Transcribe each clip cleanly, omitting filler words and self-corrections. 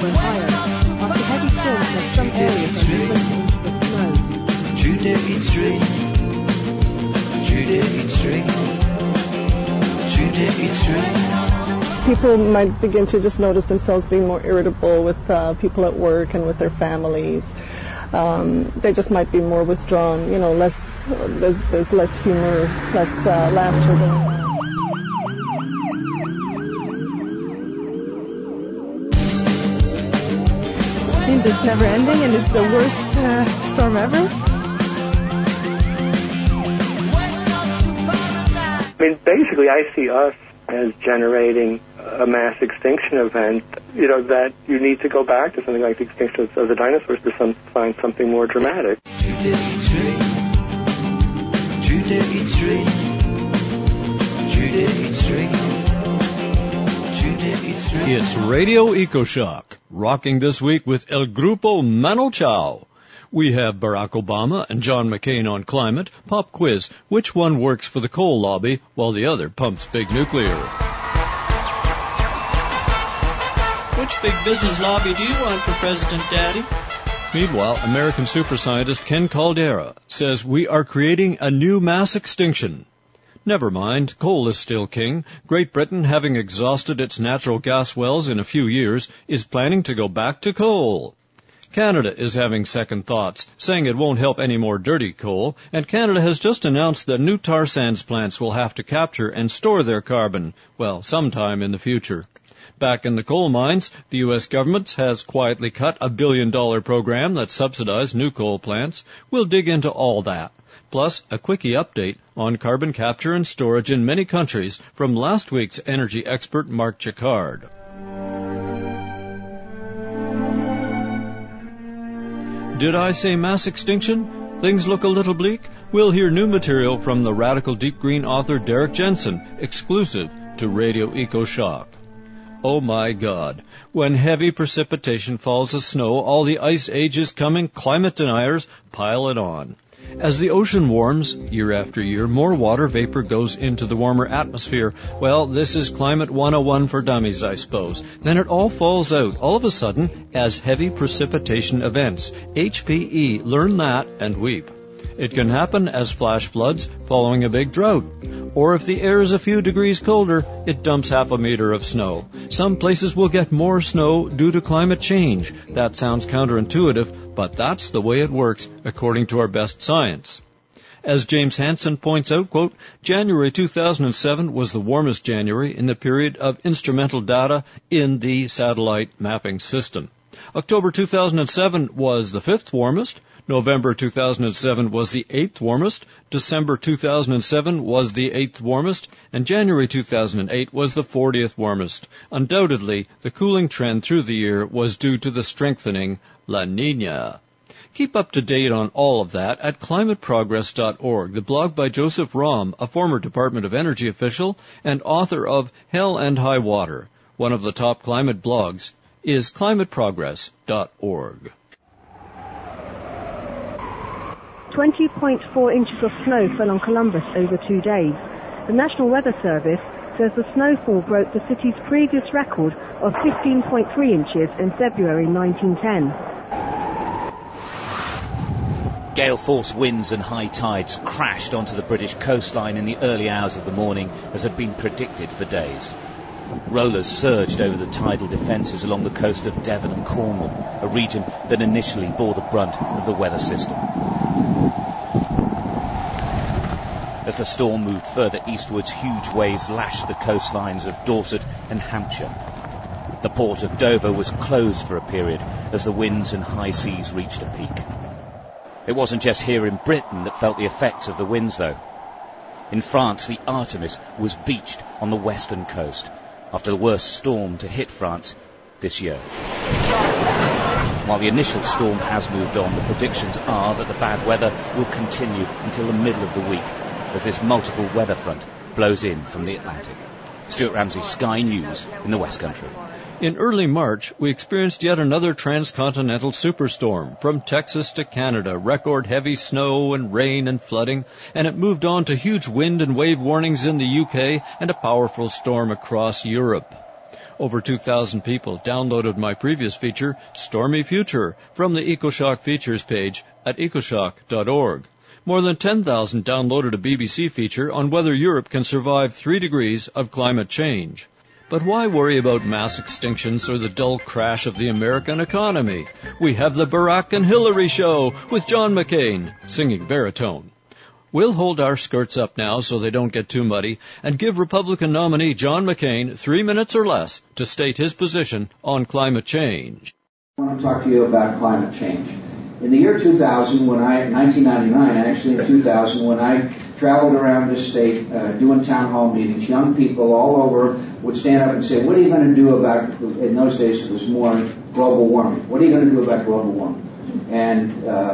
were higher after heavy storms left some areas on the into the snow. Today it's rain. Today it's rain. Today it's rain. People might begin to just notice themselves being more irritable with people at work and with their families. They just might be more withdrawn, there's less humor, less laughter going on. It seems it's never ending and it's the worst storm ever. I mean, basically I see us as generating a mass extinction event, that you need to go back to something like the extinction of the dinosaurs to find something more dramatic. Today it's rain. Today it's rain. Today it's rain. Today it's rain. It's Radio EcoShock, rocking this week with El Grupo Mano Chao. We have Barack Obama and John McCain on climate, pop quiz, which one works for the coal lobby while the other pumps big nuclear. Which big business lobby do you want for President, Daddy? Meanwhile, American super scientist Ken Caldera says we are creating a new mass extinction. Never mind, coal is still king. Great Britain, having exhausted its natural gas wells in a few years, is planning to go back to coal. Canada is having second thoughts, saying it won't help any more dirty coal, and Canada has just announced that new tar sands plants will have to capture and store their carbon, sometime in the future. Back in the coal mines, the U.S. government has quietly cut a $1 billion program that subsidized new coal plants. We'll dig into all that. Plus, a quickie update on carbon capture and storage in many countries from last week's energy expert Mark Jacquard. Did I say mass extinction? Things look a little bleak? We'll hear new material from the radical deep green author Derek Jensen, exclusive to Radio EcoShock. Oh my God. When heavy precipitation falls as snow, all the ice age is coming, climate deniers pile it on. As the ocean warms, year after year, more water vapor goes into the warmer atmosphere. Well, this is Climate 101 for dummies, I suppose. Then it all falls out, all of a sudden, as heavy precipitation events. HPE, learn that and weep. It can happen as flash floods following a big drought. Or if the air is a few degrees colder, it dumps half a meter of snow. Some places will get more snow due to climate change. That sounds counterintuitive, but that's the way it works, according to our best science. As James Hansen points out, quote, January 2007 was the warmest January in the period of instrumental data in the satellite mapping system. October 2007 was the 5th warmest. November 2007 was the 8th warmest, December 2007 was the 8th warmest, and January 2008 was the 40th warmest. Undoubtedly, the cooling trend through the year was due to the strengthening La Niña. Keep up to date on all of that at climateprogress.org, the blog by Joseph Romm, a former Department of Energy official and author of Hell and High Water. One of the top climate blogs is climateprogress.org. 20.4 inches of snow fell on Columbus over 2 days. The National Weather Service says the snowfall broke the city's previous record of 15.3 inches in February 1910. Gale-force winds and high tides crashed onto the British coastline in the early hours of the morning, as had been predicted for days. Rollers surged over the tidal defences along the coast of Devon and Cornwall, a region that initially bore the brunt of the weather system. As the storm moved further eastwards, huge waves lashed the coastlines of Dorset and Hampshire. The port of Dover was closed for a period as the winds and high seas reached a peak. It wasn't just here in Britain that felt the effects of the winds, though. In France, the Artemis was beached on the western coast after the worst storm to hit France this year. While the initial storm has moved on, the predictions are that the bad weather will continue until the middle of the week as this multiple weather front blows in from the Atlantic. Stuart Ramsey, Sky News in the West Country. In early March, we experienced yet another transcontinental superstorm. From Texas to Canada, record heavy snow and rain and flooding, and it moved on to huge wind and wave warnings in the UK and a powerful storm across Europe. Over 2,000 people downloaded my previous feature, Stormy Future, from the EcoShock features page at ecoshock.org. More than 10,000 downloaded a BBC feature on whether Europe can survive 3 degrees of climate change. But why worry about mass extinctions or the dull crash of the American economy? We have the Barack and Hillary Show with John McCain singing baritone. We'll hold our skirts up now so they don't get too muddy and give Republican nominee John McCain 3 minutes or less to state his position on climate change. I want to talk to you about climate change. In the year 2000, 1999, actually in 2000, when I traveled around this state doing town hall meetings, young people all over would stand up and say, what are you going to do about, in those days it was more global warming, what are you going to do about global warming? And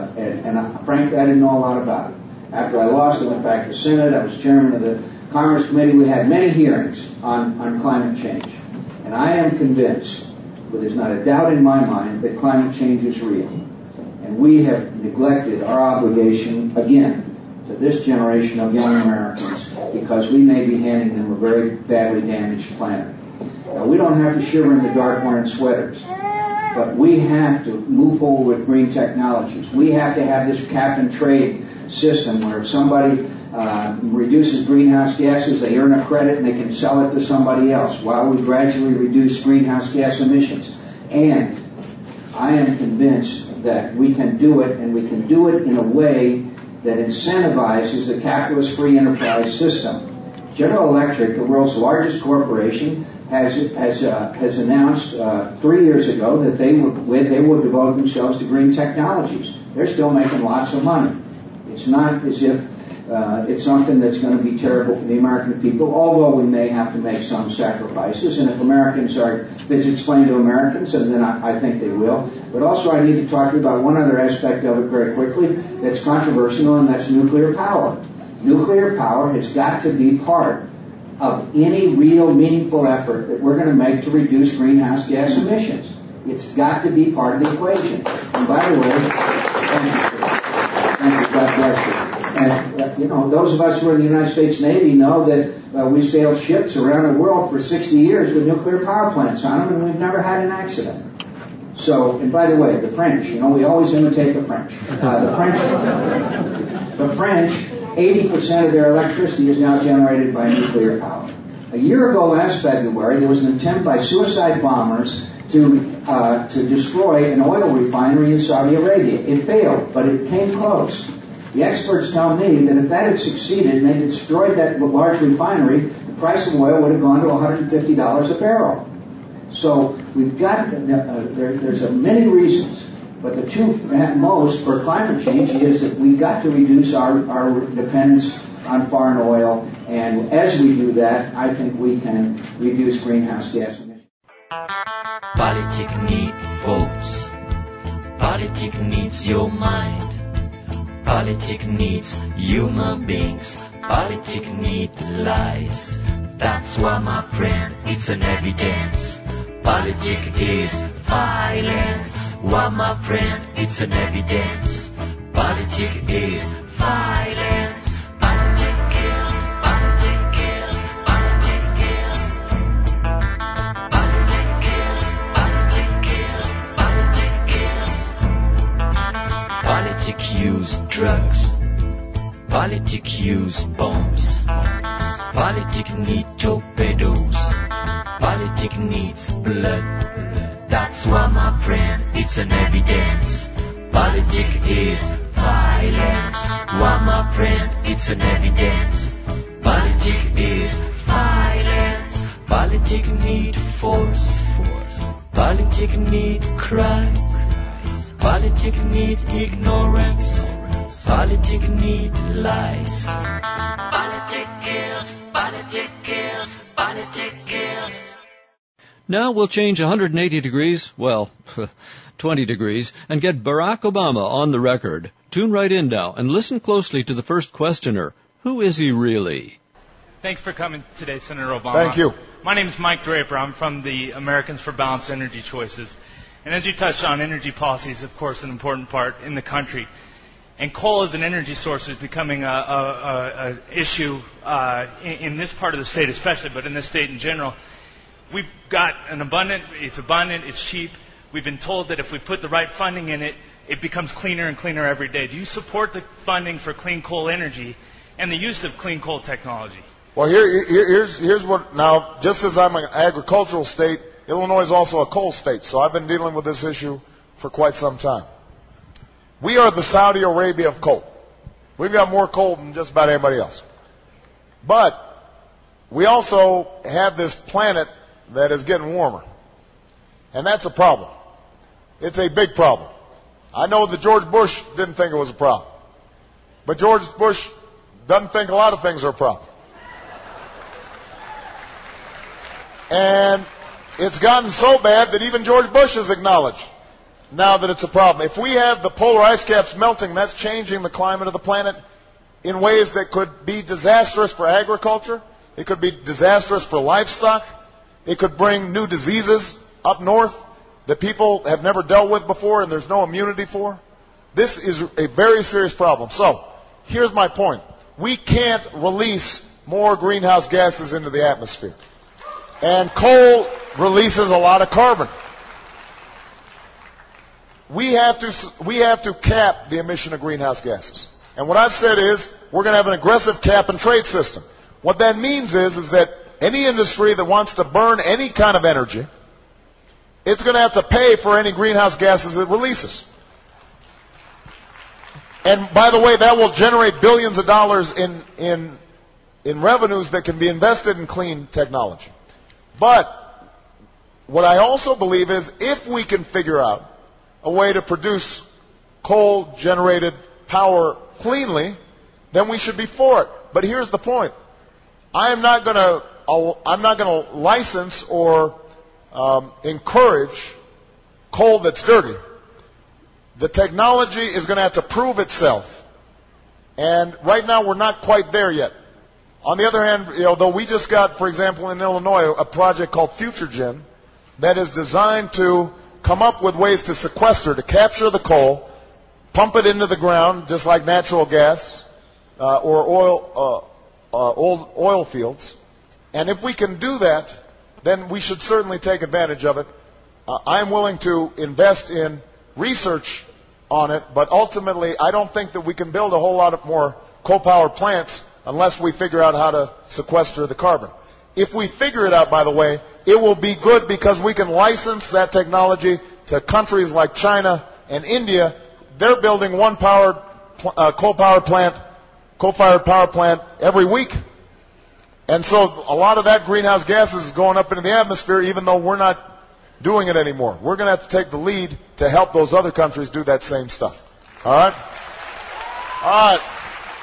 frankly, I didn't know a lot about it. After I lost, I went back to the Senate. I was chairman of the Commerce Committee. We had many hearings on climate change. And I am convinced, but there's not a doubt in my mind, that climate change is real. And we have neglected our obligation, again, to this generation of young Americans because we may be handing them a very badly damaged planet. Now, we don't have to shiver in the dark wearing sweaters, but we have to move forward with green technologies. We have to have this cap and trade system where if somebody reduces greenhouse gases, they earn a credit and they can sell it to somebody else while we gradually reduce greenhouse gas emissions. And I am convinced that we can do it, and we can do it in a way that incentivizes the capitalist free enterprise system. General Electric, the world's largest corporation, has announced 3 years ago that they would devote themselves to green technologies. They're still making lots of money. It's not as if it's something that's going to be terrible for the American people, although we may have to make some sacrifices. And if Americans if it's explained to Americans, and then I think they will. But also I need to talk to you about one other aspect of it very quickly that's controversial, and that's nuclear power. Nuclear power has got to be part of any real meaningful effort that we're going to make to reduce greenhouse gas emissions. It's got to be part of the equation. And by the way, thank you, God bless you. And, those of us who are in the United States Navy know that we sailed ships around the world for 60 years with nuclear power plants on them, and we've never had an accident. So, and by the way, the French, we always imitate the French. The French, 80% of their electricity is now generated by nuclear power. A year ago, last February, there was an attempt by suicide bombers to destroy an oil refinery in Saudi Arabia. It failed, but it came close. The experts tell me that if that had succeeded and they had destroyed that large refinery, the price of oil would have gone to $150 a barrel. So we've got, there's many reasons, but the two most for climate change is that we've got to reduce our dependence on foreign oil, and as we do that, I think we can reduce greenhouse gas emissions. Politics need votes. Politics needs your mind. Politics needs human beings. Politics need lies. That's why, my friend, it's an evidence. Politics is violence. Why, my friend, it's an evidence. Politics is violence. Politics kills. Politics kills. Politics kills. Politics kills. Politics kills. Politics kills. Politics use drugs. Politics use bombs. Politics need torpedoes. Politics needs blood. That's why, my friend, it's an evidence. Politics is violence. Why, my friend, it's an evidence. Politics is violence. Politics need force. Politics need crime. Politics need ignorance. Politics need lies. Politics kills. Politics kills. Politics kills. Now we'll change 180 degrees, 20 degrees, and get Barack Obama on the record. Tune right in now and listen closely to the first questioner. Who is he really? Thanks for coming today, Senator Obama. Thank you. My name is Mike Draper. I'm from the Americans for Balanced Energy Choices. And as you touched on, energy policy is, of course, an important part in the country. And coal as an energy source is becoming an issue in this part of the state especially, but in this state in general. We've got it's abundant, it's cheap. We've been told that if we put the right funding in it, it becomes cleaner and cleaner every day. Do you support the funding for clean coal energy and the use of clean coal technology? Well, here's what, now, just as I'm an agricultural state, Illinois is also a coal state, so I've been dealing with this issue for quite some time. We are the Saudi Arabia of coal. We've got more coal than just about anybody else. But we also have this planet that is getting warmer. And that's a problem. It's a big problem. I know that George Bush didn't think it was a problem. But George Bush doesn't think a lot of things are a problem. And it's gotten so bad that even George Bush has acknowledged now that it's a problem. If we have the polar ice caps melting, that's changing the climate of the planet in ways that could be disastrous for agriculture. It could be disastrous for livestock. It could bring new diseases up north that people have never dealt with before and there's no immunity for. This is a very serious problem. So, here's my point. We can't release more greenhouse gases into the atmosphere. And coal releases a lot of carbon. We have to cap the emission of greenhouse gases. And what I've said is we're going to have an aggressive cap and trade system. What that means is that any industry that wants to burn any kind of energy, it's going to have to pay for any greenhouse gases it releases. And by the way, that will generate billions of dollars in revenues that can be invested in clean technology. But what I also believe is if we can figure out a way to produce coal-generated power cleanly, then we should be for it. But here's the point. I'm not going to license or encourage coal that's dirty. The technology is going to have to prove itself. And right now we're not quite there yet. On the other hand, though we just got, for example, in Illinois, a project called FutureGen that is designed to come up with ways to sequester, to capture the coal, pump it into the ground, just like natural gas or oil fields. And if we can do that, then we should certainly take advantage of it. I'm willing to invest in research on it, but ultimately I don't think that we can build a whole lot of more coal-powered plants unless we figure out how to sequester the carbon. If we figure it out, by the way, it will be good because we can license that technology to countries like China and India. They're building one coal-fired power plant every week. And so a lot of that greenhouse gases is going up into the atmosphere even though we're not doing it anymore. We're going to have to take the lead to help those other countries do that same stuff. All right? All right.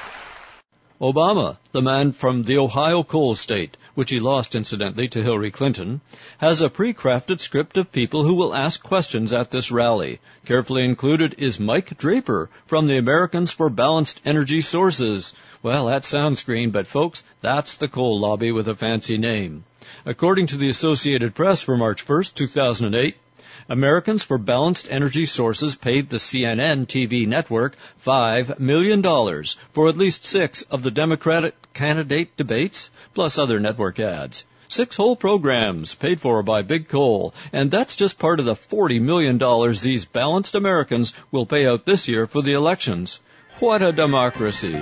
Obama, the man from the Ohio coal state, which he lost incidentally to Hillary Clinton, has a pre-crafted script of people who will ask questions at this rally. Carefully included is Mike Draper from the Americans for Balanced Energy Sources. Well, that sounds green, but folks, that's the coal lobby with a fancy name. According to the Associated Press for March 1st, 2008, Americans for Balanced Energy Sources paid the CNN TV network $5 million for at least 6 of the Democratic candidate debates, plus other network ads. 6 whole programs paid for by Big Coal, and that's just part of the $40 million these balanced Americans will pay out this year for the elections. What a democracy.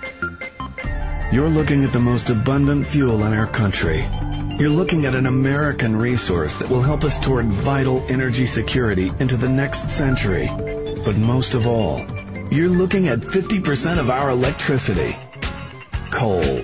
You're looking at the most abundant fuel in our country. You're looking at an American resource that will help us toward vital energy security into the next century. But most of all, you're looking at 50% of our electricity. Coal.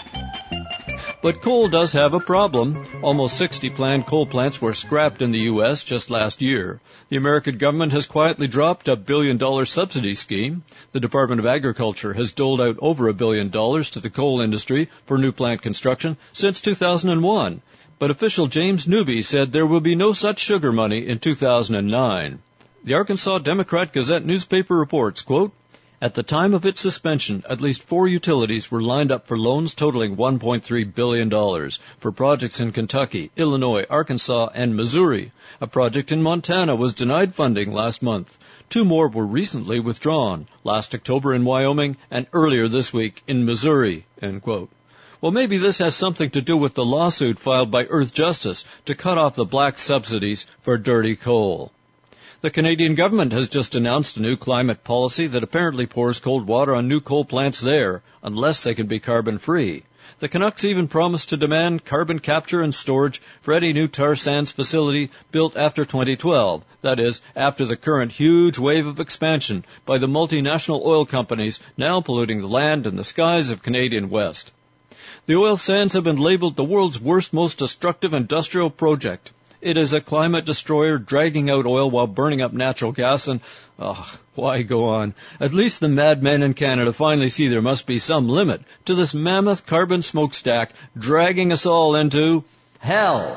But coal does have a problem. Almost 60 planned coal plants were scrapped in the U.S. just last year. The American government has quietly dropped a $1 billion subsidy scheme. The Department of Agriculture has doled out over $1 billion to the coal industry for new plant construction since 2001. But official James Newby said there will be no such sugar money in 2009. The Arkansas Democrat Gazette newspaper reports, quote, at the time of its suspension, at least 4 utilities were lined up for loans totaling $1.3 billion for projects in Kentucky, Illinois, Arkansas, and Missouri. A project in Montana was denied funding last month. 2 more were recently withdrawn, last October in Wyoming and earlier this week in Missouri, end quote. Well, maybe this has something to do with the lawsuit filed by Earthjustice to cut off the black subsidies for dirty coal. The Canadian government has just announced a new climate policy that apparently pours cold water on new coal plants there, unless they can be carbon-free. The Canucks even promised to demand carbon capture and storage for any new tar sands facility built after 2012, that is, after the current huge wave of expansion by the multinational oil companies now polluting the land and the skies of Canadian West. The oil sands have been labeled the world's worst, most destructive industrial project. It is a climate destroyer dragging out oil while burning up natural gas and, why go on? At least the madmen in Canada finally see there must be some limit to this mammoth carbon smokestack dragging us all into hell.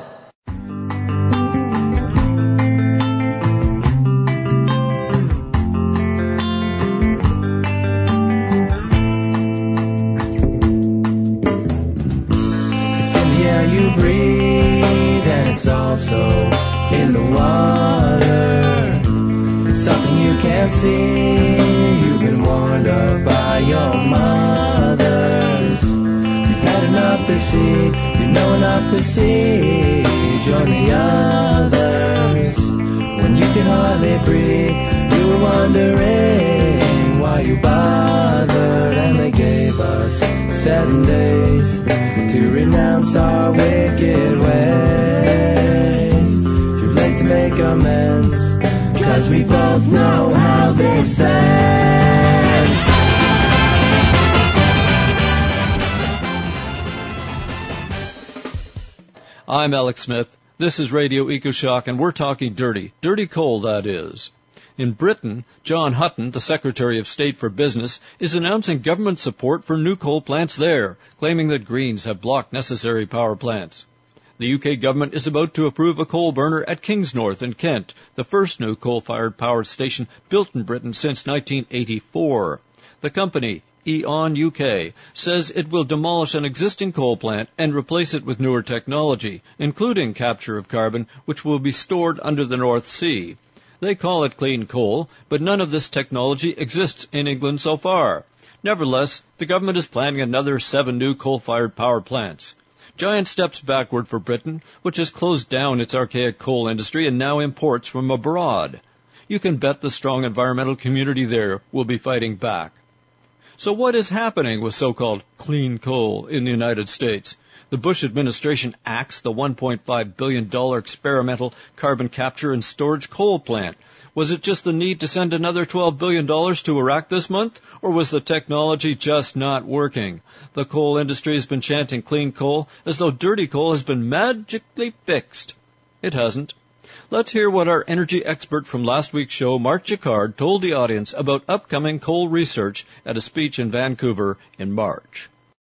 It's in the air you breathe, and it's also in the water. It's something you can't see. You've been warned of by your mothers. You've had enough to see. You know enough to see. Join the others. When you can hardly breathe, you were wondering why you bothered. And they gave us 7 days to renounce our wicked ways. Too late to make amends, 'cause we both know how this ends. I'm Alex Smith. This is Radio EcoShock, and we're talking dirty coal, that is. In Britain, John Hutton, the Secretary of State for Business, is announcing government support for new coal plants there, claiming that Greens have blocked necessary power plants. The UK government is about to approve a coal burner at Kingsnorth in Kent, the first new coal-fired power station built in Britain since 1984. The company, E.ON UK, says it will demolish an existing coal plant and replace it with newer technology, including capture of carbon, which will be stored under the North Sea. They call it clean coal, but none of this technology exists in England so far. Nevertheless, the government is planning another 7 new coal-fired power plants. Giant steps backward for Britain, which has closed down its archaic coal industry and now imports from abroad. You can bet the strong environmental community there will be fighting back. So what is happening with so-called clean coal in the United States? The Bush administration axed the $1.5 billion experimental carbon capture and storage coal plant. Was it just the need to send another $12 billion to Iraq this month, or was the technology just not working? The coal industry has been chanting clean coal as though dirty coal has been magically fixed. It hasn't. Let's hear what our energy expert from last week's show, Mark Jacquard, told the audience about upcoming coal research at a speech in Vancouver in March.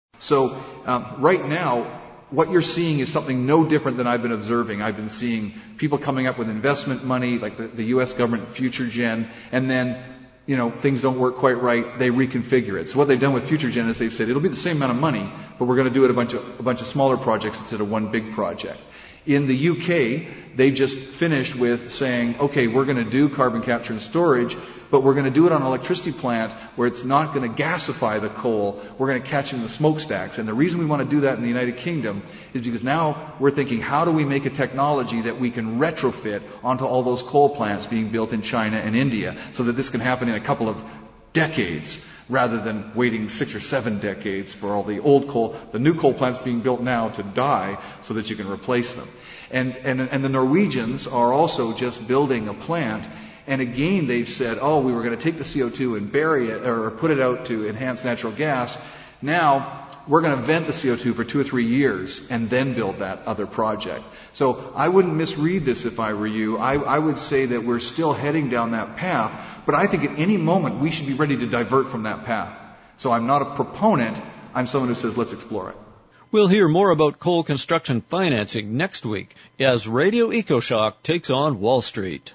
So right now, what you're seeing is something no different than I've been observing. I've been seeing people coming up with investment money, like the U.S. government, FutureGen, and then, things don't work quite right, they reconfigure it. So what they've done with FutureGen is they've said, it'll be the same amount of money, but we're going to do it a bunch of smaller projects instead of one big project. In the UK, they just finished with saying, okay, we're going to do carbon capture and storage, but we're going to do it on an electricity plant where it's not going to gasify the coal. We're going to catch it in the smokestacks. And the reason we want to do that in the United Kingdom is because now we're thinking, how do we make a technology that we can retrofit onto all those coal plants being built in China and India so that this can happen in a couple of decades rather than waiting 6 or 7 decades for all the old coal, the new coal plants being built now to die so that you can replace them. And the Norwegians are also just building a plant. And again, they've said, we were going to take the CO2 and bury it or put it out to enhance natural gas. Now, we're going to vent the CO2 for 2 or 3 years and then build that other project. So I wouldn't misread this if I were you. I would say that we're still heading down that path, but I think at any moment we should be ready to divert from that path. So I'm not a proponent. I'm someone who says, let's explore it. We'll hear more about coal construction financing next week as Radio EcoShock takes on Wall Street.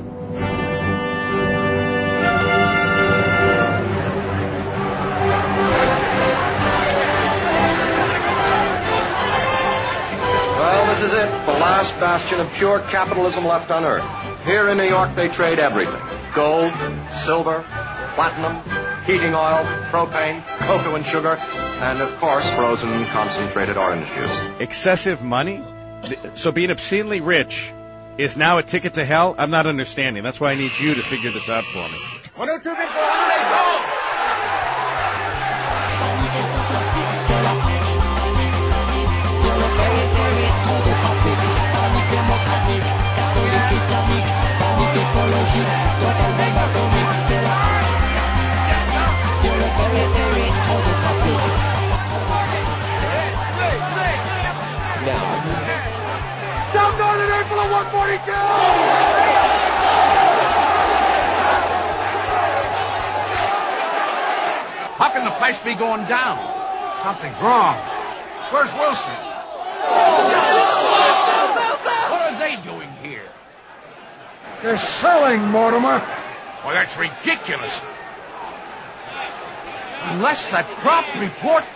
Well, this is it, the last bastion of pure capitalism left on Earth. Here in New York, they trade everything. Gold, silver, platinum, heating oil, propane, cocoa and sugar, and of course frozen concentrated orange juice. Excessive money? So being obscenely rich is now a ticket to hell? I'm not understanding. That's why I need you to figure this out for me. 1, 2, 3, 4, let's go! South Northern April of 142! How can the place be going down? Something's wrong. Where's Wilson? What are they doing here? They're selling, Mortimer. Well, that's ridiculous. Unless that crop report...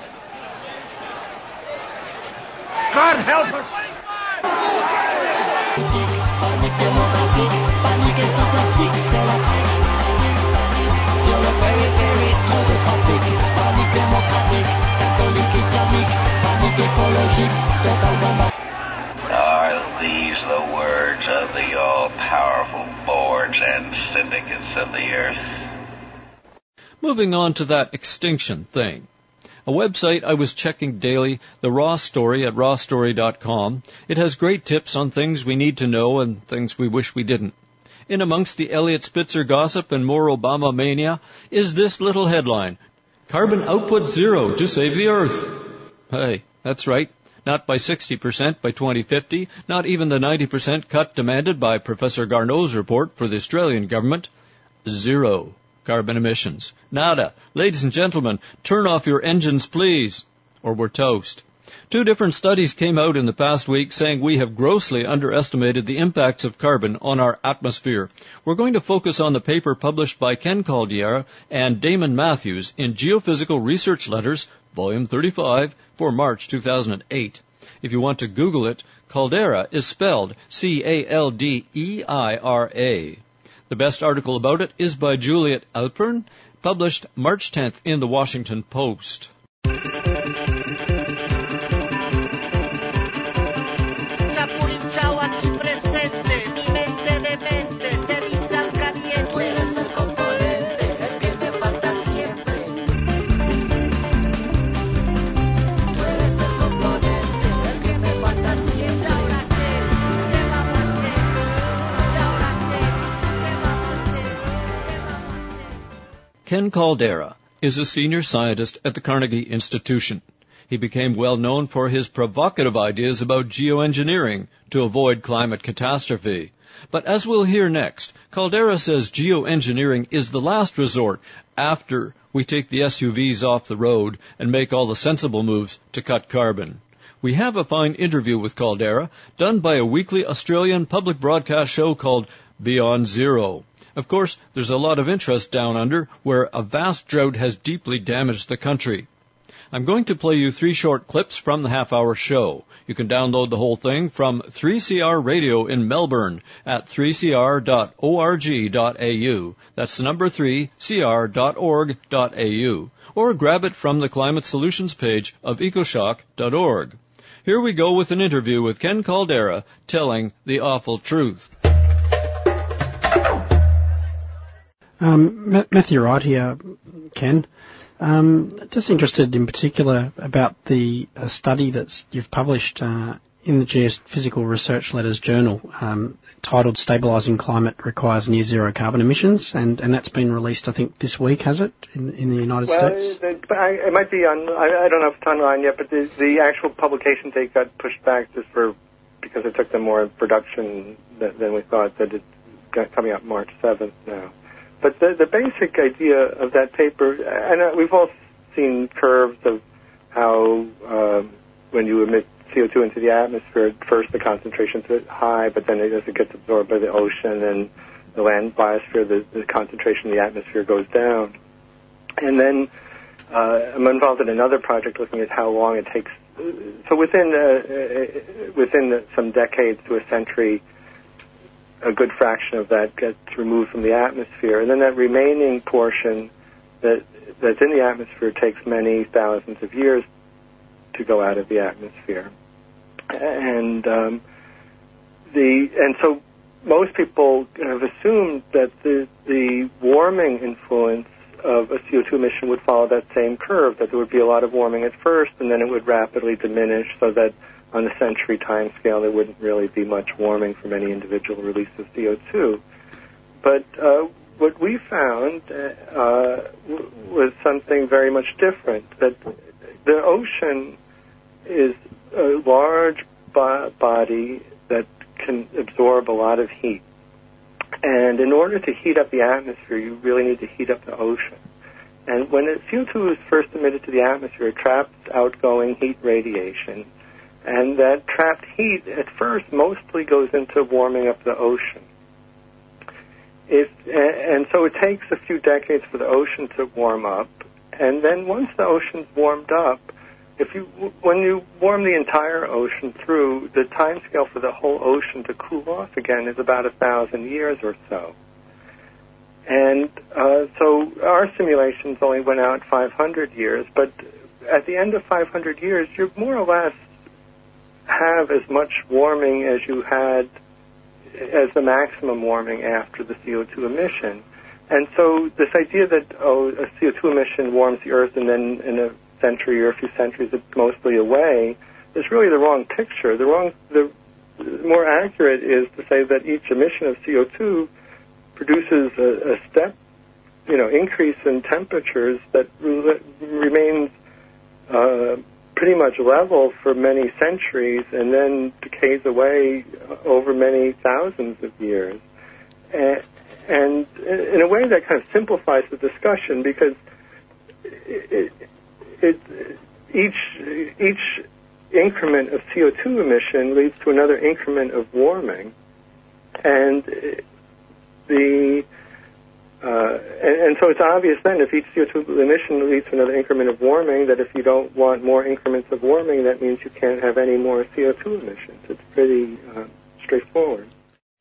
God help us! Are these the words of the all-powerful boards and syndicates of the earth? Moving on to that extinction thing. A website I was checking daily, the Raw Story at rawstory.com. It has great tips on things we need to know and things we wish we didn't. In amongst the Elliot Spitzer gossip and more Obama mania is this little headline: Carbon output zero to save the Earth. Hey, that's right. Not by 60% by 2050, not even the 90% cut demanded by Professor Garneau's report for the Australian government. Zero carbon emissions. Nada. Ladies and gentlemen, turn off your engines, please, or we're toast. 2 different studies came out in the past week saying we have grossly underestimated the impacts of carbon on our atmosphere. We're going to focus on the paper published by Ken Caldeira and Damon Matthews in Geophysical Research Letters, Volume 35, for March 2008. If you want to Google it, Caldeira is spelled Caldeira. The best article about it is by Juliet Alpern, published March 10th in the Washington Post. Ken Caldeira is a senior scientist at the Carnegie Institution. He became well known for his provocative ideas about geoengineering to avoid climate catastrophe. But as we'll hear next, Caldeira says geoengineering is the last resort after we take the SUVs off the road and make all the sensible moves to cut carbon. We have a fine interview with Caldeira done by a weekly Australian public broadcast show called Beyond Zero. Of course, there's a lot of interest down under, where a vast drought has deeply damaged the country. I'm going to play you 3 short clips from the half-hour show. You can download the whole thing from 3CR Radio in Melbourne at 3cr.org.au. That's the number 3cr.org.au. Or grab it from the Climate Solutions page of ecoshock.org. Here we go with an interview with Ken Caldeira telling the awful truth. Matthew Wright here, Ken. Just interested in particular about the study that you've published in the Geophysical Research Letters Journal titled Stabilising Climate Requires Near Zero Carbon Emissions, and that's been released, I think, this week, has it, in the United States? Well, it might be on, I don't know if it's online yet, but the actual publication date got pushed back just because it took them more in production than we thought, that it's coming out March 7th now. But the basic idea of that paper, and we've all seen curves of how when you emit CO2 into the atmosphere, at first the concentration's high, but then as it gets absorbed by the ocean and the land biosphere, the concentration in the atmosphere goes down. And then I'm involved in another project looking at how long it takes. So within some decades to a century, a good fraction of that gets removed from the atmosphere, and then that remaining portion that that's in the atmosphere takes many thousands of years to go out of the atmosphere. And so most people have assumed that the warming influence of a CO2 emission would follow that same curve, that there would be a lot of warming at first and then it would rapidly diminish, so that on a century time scale there wouldn't really be much warming from any individual release of CO2. But what we found was something very much different, that the ocean is a large body that can absorb a lot of heat. And in order to heat up the atmosphere, you really need to heat up the ocean. And when CO2 is first emitted to the atmosphere, it traps outgoing heat radiation. And that trapped heat at first mostly goes into warming up the ocean. And so it takes a few decades for the ocean to warm up. And then once the ocean's warmed up, when you warm the entire ocean through, the time scale for the whole ocean to cool off again is about 1,000 years or so. And so our simulations only went out 500 years, but at the end of 500 years, you more or less have as much warming as you had as the maximum warming after the CO2 emission. And so this idea that, a CO2 emission warms the Earth and then in a century or a few centuries it's mostly away, is really the wrong picture. The more accurate is to say that each emission of CO2 produces a step, increase in temperatures that remains pretty much level for many centuries and then decays away over many thousands of years. And in a way that kind of simplifies the discussion, because each increment of CO2 emission leads to another increment of warming, and so it's obvious then, if each CO2 emission leads to another increment of warming, that if you don't want more increments of warming, that means you can't have any more CO2 emissions. It's pretty straightforward.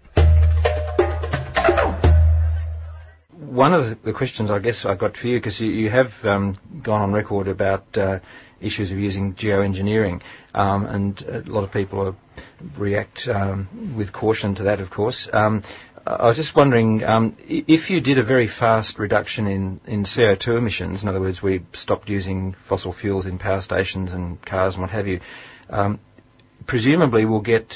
One of the questions I guess I've got for you, because you have gone on record about issues of using geoengineering, and a lot of people react with caution to that, of course. I was just wondering, if you did a very fast reduction in CO2 emissions, in other words, we stopped using fossil fuels in power stations and cars and what have you, presumably we'll get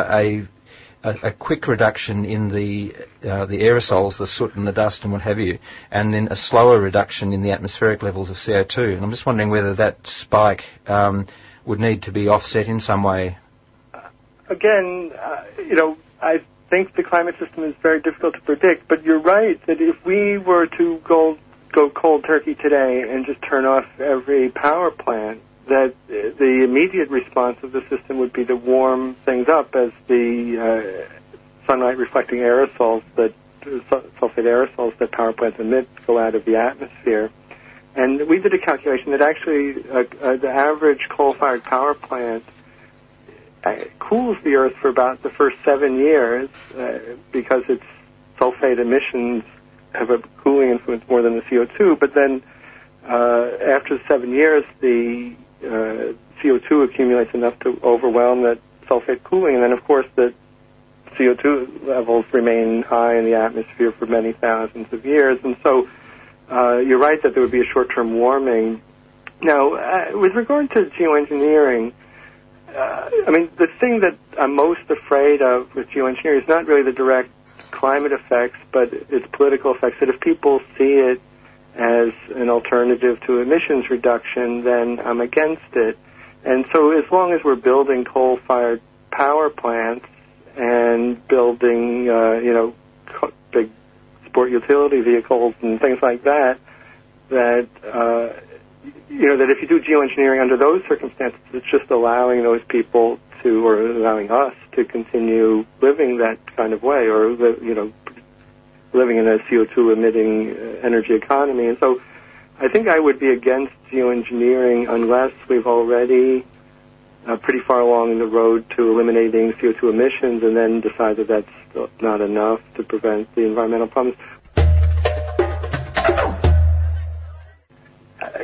a quick reduction in the aerosols, the soot and the dust and what have you, and then a slower reduction in the atmospheric levels of CO2. And I'm just wondering whether that spike would need to be offset in some way. Again, I think the climate system is very difficult to predict, but you're right that if we were to go cold turkey today and just turn off every power plant, that the immediate response of the system would be to warm things up as the sunlight reflecting aerosols, sulfate aerosols that power plants emit, go out of the atmosphere. And we did a calculation that actually the average coal-fired power plant cools the Earth for about the first 7 years because its sulfate emissions have a cooling influence more than the CO2. But then after 7 years, the CO2 accumulates enough to overwhelm that sulfate cooling, and then of course the CO2 levels remain high in the atmosphere for many thousands of years. And so you're right that there would be a short-term warming. Now, with regard to geoengineering, the thing that I'm most afraid of with geoengineering is not really the direct climate effects, but its political effects, that if people see it as an alternative to emissions reduction, then I'm against it. And so as long as we're building coal-fired power plants and building, big sport utility vehicles and things like that, that if you do geoengineering under those circumstances, it's just allowing those people to, or allowing us to continue living that kind of way, or, living in a CO2-emitting energy economy. And so I think I would be against geoengineering unless we've already pretty far along the road to eliminating CO2 emissions and then decide that that's still not enough to prevent the environmental problems.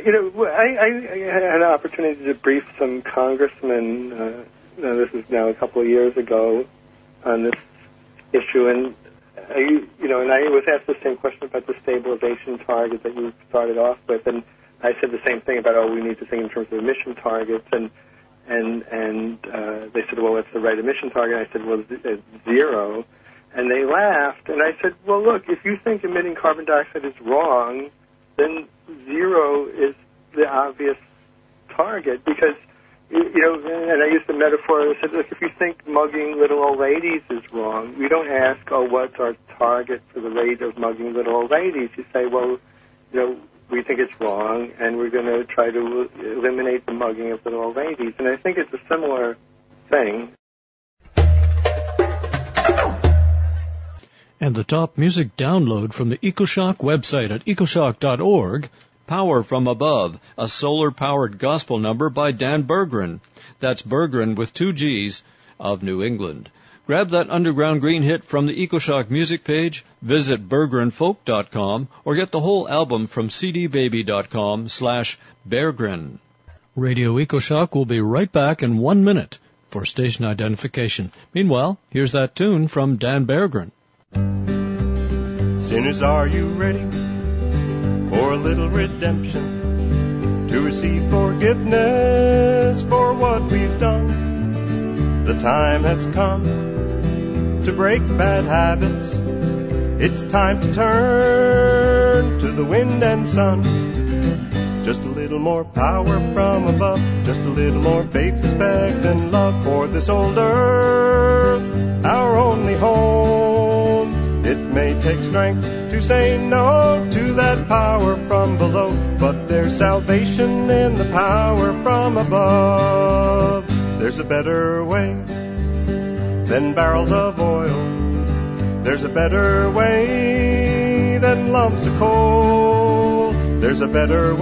I had an opportunity to brief some congressmen. This is now a couple of years ago on this issue, and I was asked the same question about the stabilization target that you started off with, and I said the same thing about we need to think in terms of emission targets, and they said, well, what's the right emission target? I said, well, it's zero, and they laughed, and I said, well, look, if you think emitting carbon dioxide is wrong, then zero is the obvious target, because and I used the metaphor. I said, look, if you think mugging little old ladies is wrong, we don't ask, what's our target for the rate of mugging little old ladies? You say, well, we think it's wrong, and we're going to try to eliminate the mugging of little old ladies. And I think it's a similar thing. And the top music download from the EcoShock website at ecoshock.org, Power from Above, a solar-powered gospel number by Dan Berggren. That's Berggren with 2 G's, of New England. Grab that underground green hit from the EcoShock music page, visit berggrenfolk.com, or get the whole album from cdbaby.com/Berggren. Radio EcoShock will be right back in 1 minute for station identification. Meanwhile, here's that tune from Dan Berggren. Sinners, are you ready for a little redemption, to receive forgiveness for what we've done? The time has come to break bad habits. It's time to turn to the wind and sun. Just a little more power from above, just a little more faith, respect, and love for this old earth, our only home. It may take strength to say no to that power from below, but there's salvation in the power from above. There's a better way than barrels of oil. There's a better way than lumps of coal. There's a better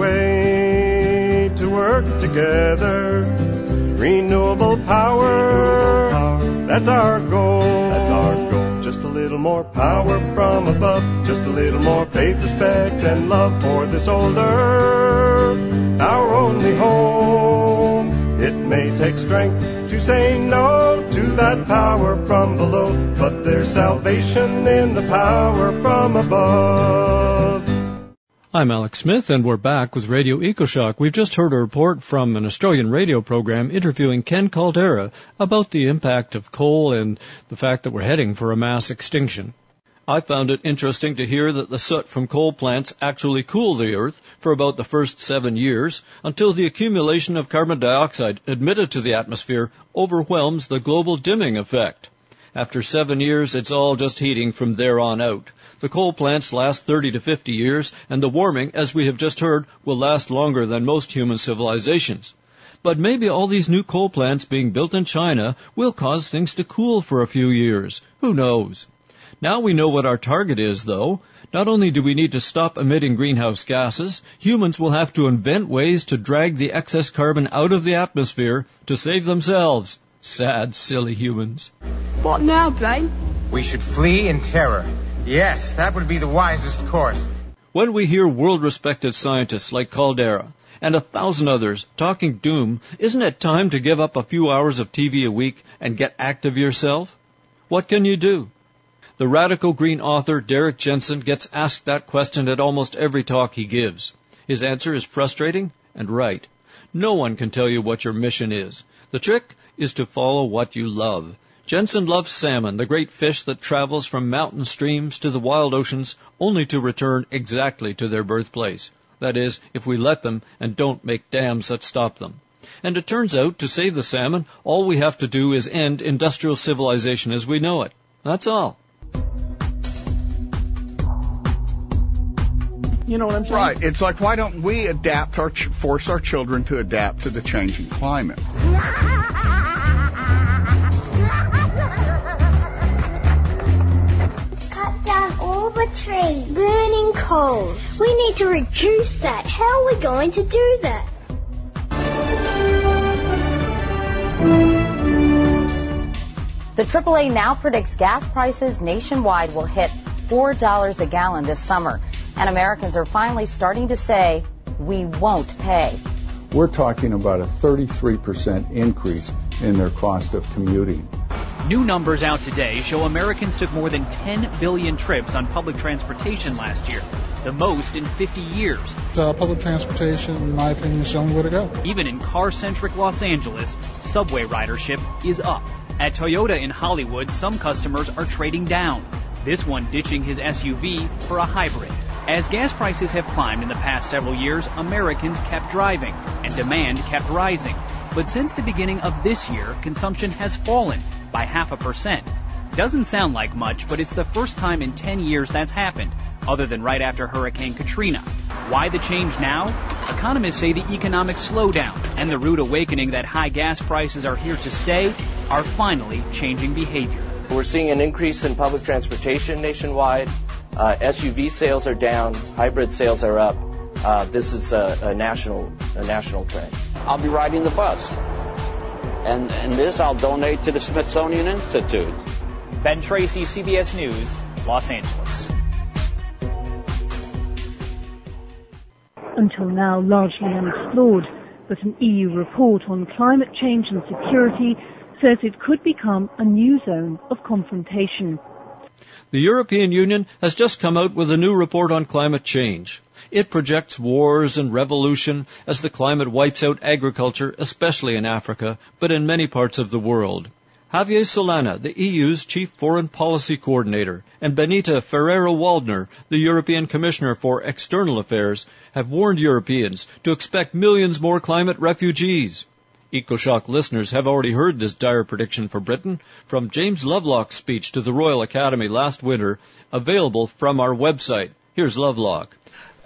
way to work together. Renewable power, that's our goal. That's our goal. Just a little more power from above, just a little more faith, respect, and love for this old earth, our only home. It may take strength to say no to that power from below, but there's salvation in the power from above. I'm Alex Smith, and we're back with Radio EcoShock. We've just heard a report from an Australian radio program interviewing Ken Caldera about the impact of coal and the fact that we're heading for a mass extinction. I found it interesting to hear that the soot from coal plants actually cool the Earth for about the first 7 years, until the accumulation of carbon dioxide admitted to the atmosphere overwhelms the global dimming effect. After 7 years, it's all just heating from there on out. The coal plants last 30 to 50 years, and the warming, as we have just heard, will last longer than most human civilizations. But maybe all these new coal plants being built in China will cause things to cool for a few years. Who knows? Now we know what our target is, though. Not only do we need to stop emitting greenhouse gases, humans will have to invent ways to drag the excess carbon out of the atmosphere to save themselves. Sad, silly humans. What now, Blaine? We should flee in terror. Yes, that would be the wisest course. When we hear world-respected scientists like Caldera and 1,000 others talking doom, isn't it time to give up a few hours of TV a week and get active yourself? What can you do? The radical green author Derek Jensen gets asked that question at almost every talk he gives. His answer is frustrating and right. No one can tell you what your mission is. The trick is to follow what you love. Jensen loves salmon, the great fish that travels from mountain streams to the wild oceans only to return exactly to their birthplace. That is, if we let them and don't make dams that stop them. And it turns out, to save the salmon, all we have to do is end industrial civilization as we know it. That's all. You know what I'm saying? Right. It's like, why don't we force our children to adapt to the changing climate? Cut down all the trees. Burning coal. We need to reduce that. How are we going to do that? The AAA now predicts gas prices nationwide will hit $4 a gallon this summer. And Americans are finally starting to say, we won't pay. We're talking about a 33% increase in their cost of commuting. New numbers out today show Americans took more than 10 billion trips on public transportation last year, the most in 50 years. Public transportation, in my opinion, is the only way to go. Even in car-centric Los Angeles, subway ridership is up. At Toyota in Hollywood, some customers are trading down, this one ditching his SUV for a hybrid. As gas prices have climbed in the past several years, Americans kept driving, and demand kept rising. But since the beginning of this year, consumption has fallen by 0.5%. Doesn't sound like much, but it's the first time in 10 years that's happened, other than right after Hurricane Katrina. Why the change now? Economists say the economic slowdown and the rude awakening that high gas prices are here to stay are finally changing behavior. We're seeing an increase in public transportation nationwide. SUV sales are down. Hybrid sales are up. This is a national trend. I'll be riding the bus. And this I'll donate to the Smithsonian Institute. Ben Tracy, CBS News, Los Angeles. Until now largely unexplored, but an EU report on climate change and security says it could become a new zone of confrontation. The European Union has just come out with a new report on climate change. It projects wars and revolution as the climate wipes out agriculture, especially in Africa, but in many parts of the world. Javier Solana, the EU's Chief Foreign Policy Coordinator, and Benita Ferrero-Waldner, the European Commissioner for External Affairs, have warned Europeans to expect millions more climate refugees. EcoShock listeners have already heard this dire prediction for Britain from James Lovelock's speech to the Royal Academy last winter, available from our website. Here's Lovelock.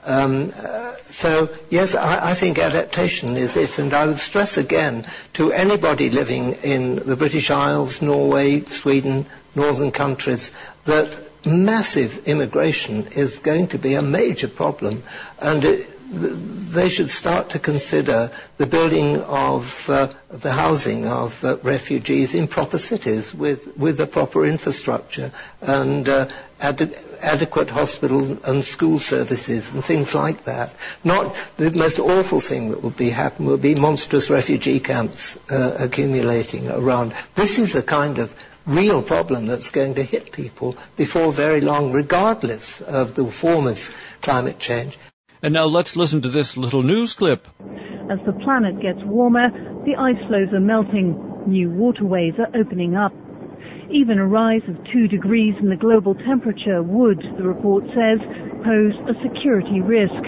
So, yes, I think adaptation is it, and I would stress again to anybody living in the British Isles, Norway, Sweden, northern countries, that massive immigration is going to be a major problem, and they should start to consider the building of the housing of refugees in proper cities with a proper infrastructure and adequate hospital and school services and things like that. Not the most awful thing that would happen would be monstrous refugee camps accumulating around. This is a kind of real problem that's going to hit people before very long, regardless of the form of climate change. And now let's listen to this little news clip. As the planet gets warmer, the ice floes are melting. New waterways are opening up. Even a rise of 2 degrees in the global temperature would, the report says, pose a security risk.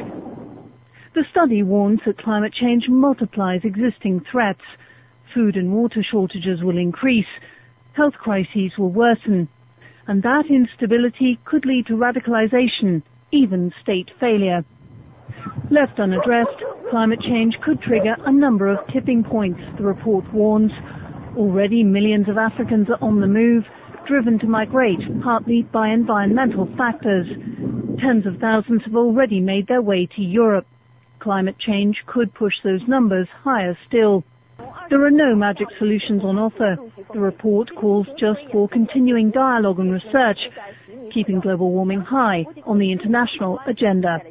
The study warns that climate change multiplies existing threats. Food and water shortages will increase. Health crises will worsen. And that instability could lead to radicalization, even state failure. Left unaddressed, climate change could trigger a number of tipping points, the report warns. Already millions of Africans are on the move, driven to migrate, partly by environmental factors. Tens of thousands have already made their way to Europe. Climate change could push those numbers higher still. There are no magic solutions on offer. The report calls just for continuing dialogue and research, keeping global warming high on the international agenda.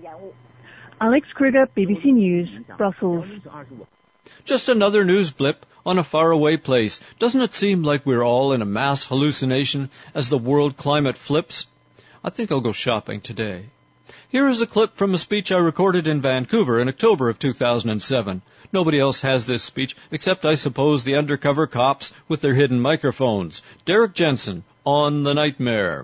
Alex Kruger, BBC News, Brussels. Just another news blip on a faraway place. Doesn't it seem like we're all in a mass hallucination as the world climate flips? I think I'll go shopping today. Here is a clip from a speech I recorded in Vancouver in October of 2007. Nobody else has this speech, except I suppose the undercover cops with their hidden microphones. Derek Jensen, on The Nightmare.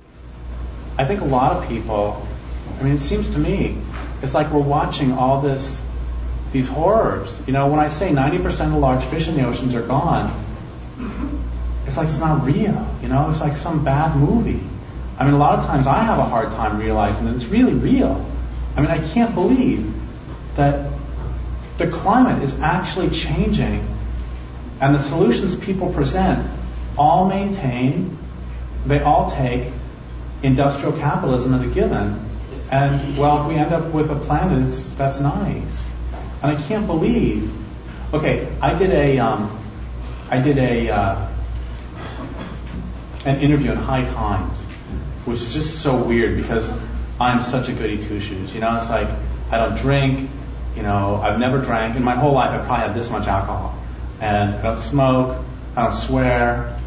I think a lot of people, it seems to me, it's like we're watching all these horrors. When I say 90% of the large fish in the oceans are gone, it's like it's not real. It's like some bad movie. A lot of times I have a hard time realizing that it's really real. I can't believe that the climate is actually changing, and the solutions people present all take industrial capitalism as a given. And, if we end up with a planet, that's nice. And I can't believe. Okay, I did an interview in High Times, which is just so weird because I'm such a goody two shoes. It's like I don't drink, I've never drank in my whole life. I've probably had this much alcohol, and I don't smoke, I don't swear,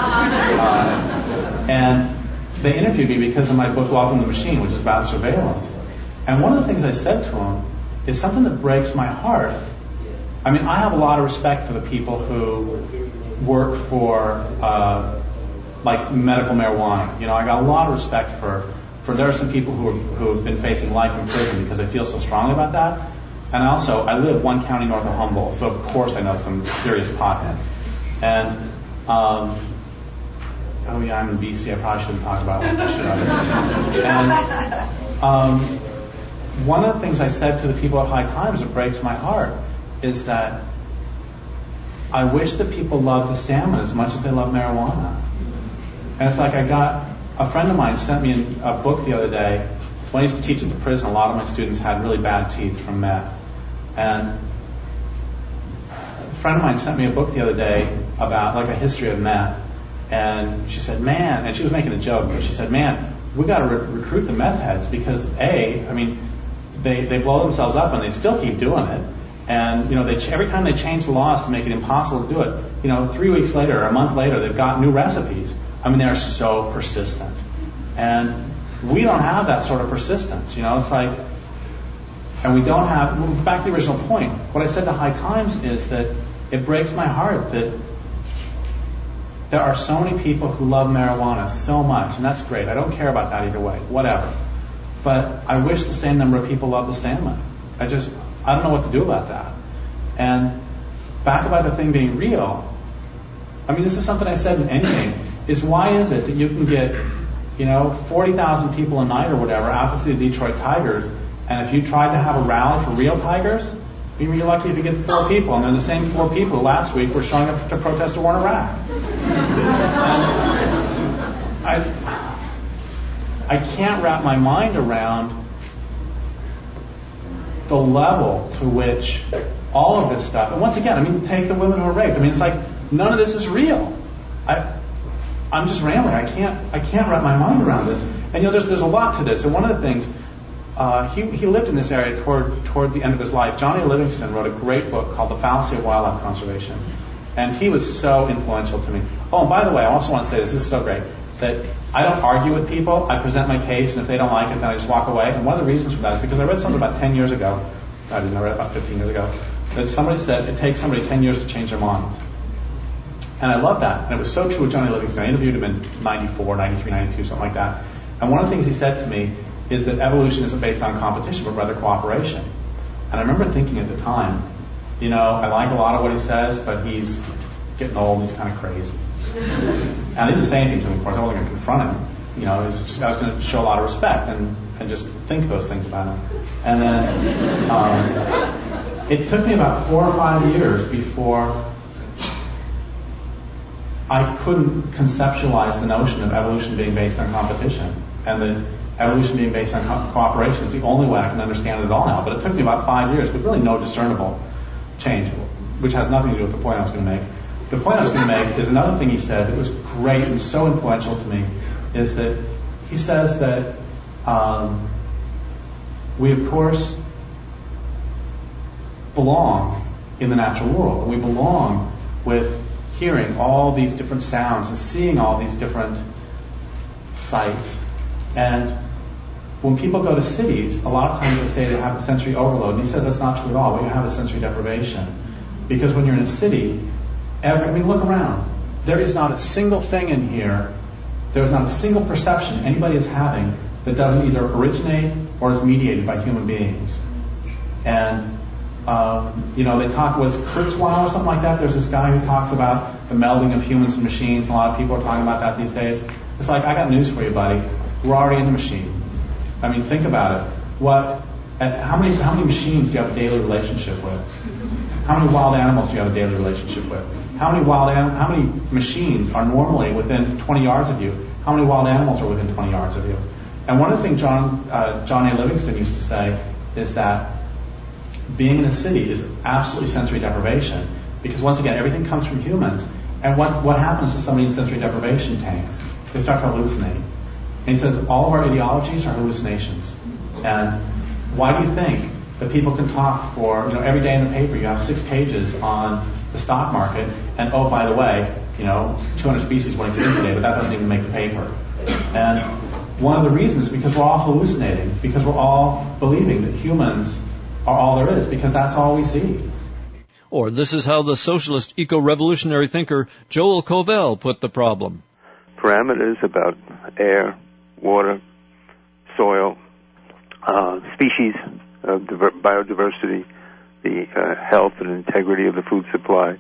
and they interviewed me because of my book Welcome to the Machine, which is about surveillance. And one of the things I said to them is something that breaks my heart. I mean, I have a lot of respect for the people who work for like medical marijuana. I got a lot of respect for there are some people who have been facing life in prison because they feel so strongly about that. And also, I live one county north of Humboldt, so of course I know some serious potheads. And oh yeah, I'm in BC. I probably shouldn't talk about what shit I do. And one of the things I said to the people at High Times that breaks my heart is that I wish that people loved the salmon as much as they love marijuana. And it's like a friend of mine sent me a book the other day. When I used to teach at the prison, a lot of my students had really bad teeth from meth. And a friend of mine sent me a book the other day about like a history of meth. And she said, man, and she was making a joke, but she said, man, we got to recruit the meth heads because they blow themselves up and they still keep doing it. And, every time they change the laws to make it impossible to do it, 3 weeks later or a month later, they've got new recipes. I mean, they're so persistent. And we don't have that sort of persistence. It's like, and we don't have, back to the original point, what I said to High Times is that it breaks my heart that there are so many people who love marijuana so much, and that's great. I don't care about that either way, whatever. But I wish the same number of people love the salmon. I don't know what to do about that. And back about the thing being real, I mean, this is something I said in Endgame, is why is it that you can get, 40,000 people a night or whatever out to see the Detroit Tigers, and if you tried to have a rally for real Tigers, you're lucky if you get 4 people, and they're the same 4 people last week were showing up to protest the war in Iraq. I can't wrap my mind around the level to which all of this stuff, and once again, I mean, take the women who are raped. I mean, it's like none of this is real. I'm just rambling. I can't wrap my mind around this. And there's a lot to this. And one of the things, he lived in this area toward the end of his life. Johnny Livingston wrote a great book called The Fallacy of Wildlife Conservation, and he was so influential to me. Oh, and by the way, I also want to say this is so great that I don't argue with people. I present my case, and if they don't like it, then I just walk away. And one of the reasons for that is because I read something about 10 years ago. I read it about 15 years ago. That somebody said it takes somebody 10 years to change their mind. And I love that. And it was so true with Johnny Livingston. I interviewed him in 94, 93, 92, something like that. And one of the things he said to me is that evolution isn't based on competition, but rather cooperation. And I remember thinking at the time, I like a lot of what he says, but he's getting old and he's kind of crazy. And I didn't say anything to him, of course. I wasn't going to confront him. I was going to show a lot of respect and just think those things about him. And then it took me about 4 or 5 years before I couldn't conceptualize the notion of evolution being based on competition and that evolution being based on cooperation is the only way I can understand it at all now. But it took me about 5 years with really no discernible change, which has nothing to do with the point I was going to make. The point I was going to make is another thing he said that was great and so influential to me, is that he says that we, of course, belong in the natural world. We belong with hearing all these different sounds and seeing all these different sights. And when people go to cities, a lot of times they say they have a sensory overload. And he says that's not true at all. We have a sensory deprivation. Because when you're in a city, look around. There is not a single thing in here, there's not a single perception anybody is having that doesn't either originate or is mediated by human beings. And they talk, was Kurzweil or something like that? There's this guy who talks about the melding of humans and machines. A lot of people are talking about that these days. It's like, I got news for you, buddy. We're already in the machine. I mean, think about it. How many machines do you have a daily relationship with? How many wild animals do you have a daily relationship with? How many machines are normally within 20 yards of you? How many wild animals are within 20 yards of you? And one of the things John A. Livingston used to say is that being in a city is absolutely sensory deprivation, because once again, everything comes from humans. And what happens to somebody in sensory deprivation tanks? They start to hallucinate. And he says all of our ideologies are hallucinations. And why do you think But people can talk for, every day in the paper you have 6 pages on the stock market, and oh, by the way, 200 species went extinct today, but that doesn't even make the paper. And one of the reasons is because we're all hallucinating, because we're all believing that humans are all there is, because that's all we see. Or this is how the socialist eco-revolutionary thinker Joel Covell put the problem. Parameters about air, water, soil, species, biodiversity, the health and integrity of the food supply,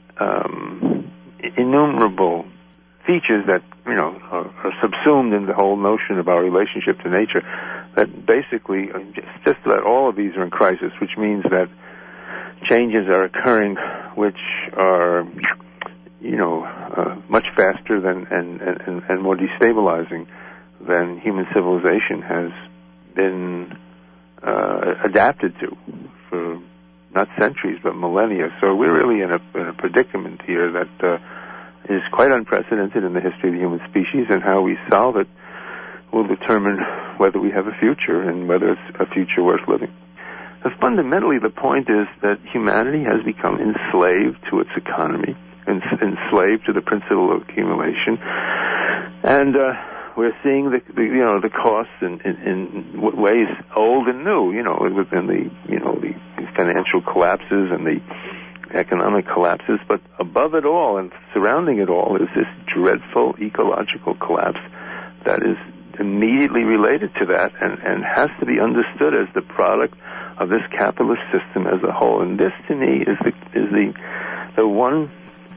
innumerable features that are subsumed in the whole notion of our relationship to nature. That basically just about all of these are in crisis, which means that changes are occurring which are much faster than and more destabilizing than human civilization has been adapted to for not centuries but millennia. So we're really in a predicament here that is quite unprecedented in the history of the human species, and how we solve it will determine whether we have a future and whether it's a future worth living. But fundamentally, the point is that humanity has become enslaved to its economy, enslaved to the principle of accumulation, and we're seeing the costs in ways old and new. Within the financial collapses and the economic collapses, but above it all and surrounding it all is this dreadful ecological collapse that is immediately related to that and has to be understood as the product of this capitalist system as a whole. And this, to me, is the one